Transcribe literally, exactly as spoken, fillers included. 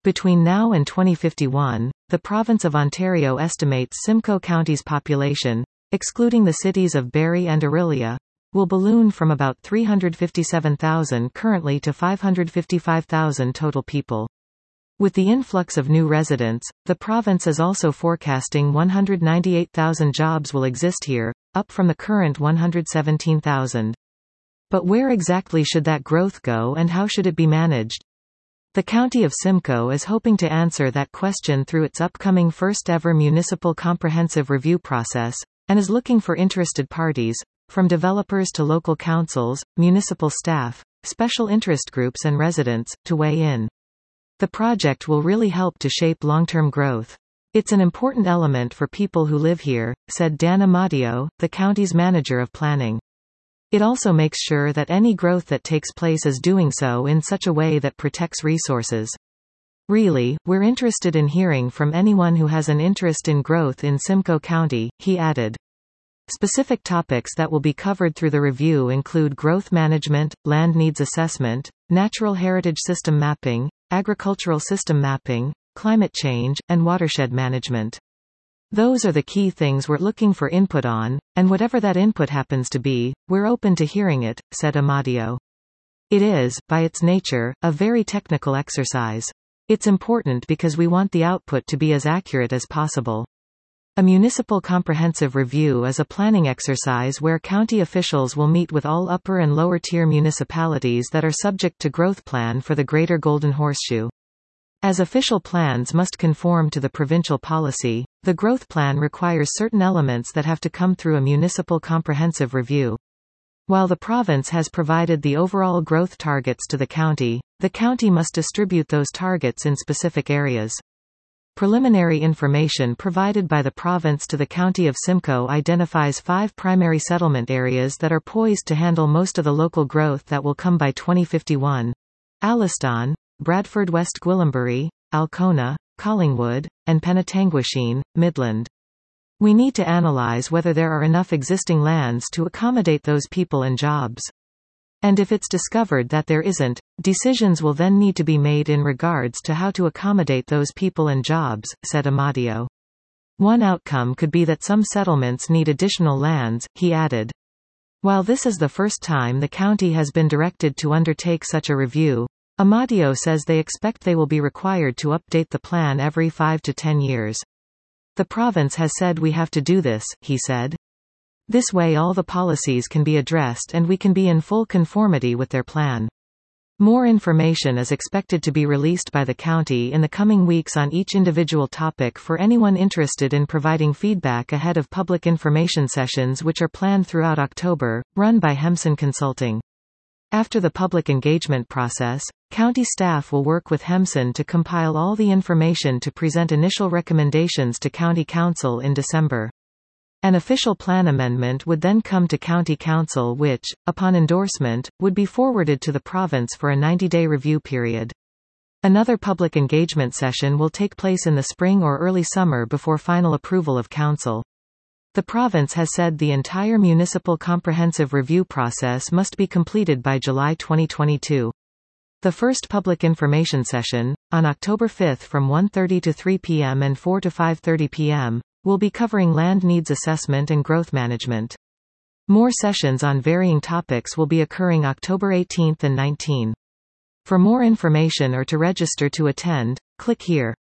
Between now and twenty fifty-one, the province of Ontario estimates Simcoe County's population, excluding the cities of Barrie and Orillia, will balloon from about three hundred fifty-seven thousand currently to five hundred fifty-five thousand total people. With the influx of new residents, the province is also forecasting one hundred ninety-eight thousand jobs will exist here, up from the current one hundred seventeen thousand. But where exactly should that growth go and how should it be managed? The County of Simcoe is hoping to answer that question through its upcoming first-ever municipal comprehensive review process, and is looking for interested parties, from developers to local councils, municipal staff, special interest groups and residents, to weigh in. The project will really help to shape long-term growth. It's an important element for people who live here, said Dan Amadio, the county's manager of planning. It also makes sure that any growth that takes place is doing so in such a way that protects resources. Really, we're interested in hearing from anyone who has an interest in growth in Simcoe County, he added. Specific topics that will be covered through the review include growth management, land needs assessment, natural heritage system mapping, agricultural system mapping, climate change, and watershed management. Those are the key things we're looking for input on, and whatever that input happens to be, we're open to hearing it, said Amadio. It is, by its nature, a very technical exercise. It's important because we want the output to be as accurate as possible. A municipal comprehensive review is a planning exercise where county officials will meet with all upper and lower tier municipalities that are subject to growth plan for the Greater Golden Horseshoe. As official plans must conform to the provincial policy, the growth plan requires certain elements that have to come through a municipal comprehensive review. While the province has provided the overall growth targets to the county, the county must distribute those targets in specific areas. Preliminary information provided by the province to the County of Simcoe identifies five primary settlement areas that are poised to handle most of the local growth that will come by twenty fifty-one. Alliston, Bradford West Gwillimbury, Alcona, Collingwood, and Penetanguishene, Midland. We need to analyze whether there are enough existing lands to accommodate those people and jobs. And if it's discovered that there isn't, decisions will then need to be made in regards to how to accommodate those people and jobs, said Amadio. One outcome could be that some settlements need additional lands, he added. While this is the first time the county has been directed to undertake such a review, Amadio says they expect they will be required to update the plan every five to ten years. The province has said we have to do this, he said. This way all the policies can be addressed and we can be in full conformity with their plan. More information is expected to be released by the county in the coming weeks on each individual topic for anyone interested in providing feedback ahead of public information sessions which are planned throughout October, run by Hemson Consulting. After the public engagement process, county staff will work with Hemson to compile all the information to present initial recommendations to County Council in December. An official plan amendment would then come to County Council which, upon endorsement, would be forwarded to the province for a ninety-day review period. Another public engagement session will take place in the spring or early summer before final approval of Council. The province has said the entire municipal comprehensive review process must be completed by July twenty twenty-two. The first public information session, on October fifth from one thirty to three p m and four to five thirty p m, will be covering land needs assessment and growth management. More sessions on varying topics will be occurring October eighteenth and nineteenth. For more information or to register to attend, click here.